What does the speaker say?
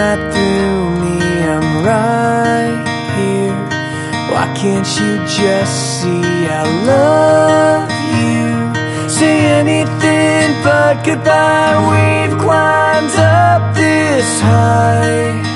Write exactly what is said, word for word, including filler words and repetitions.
right through me. I'm right here. Why can't you just see I love you? Say anything but goodbye. We've climbed up this high.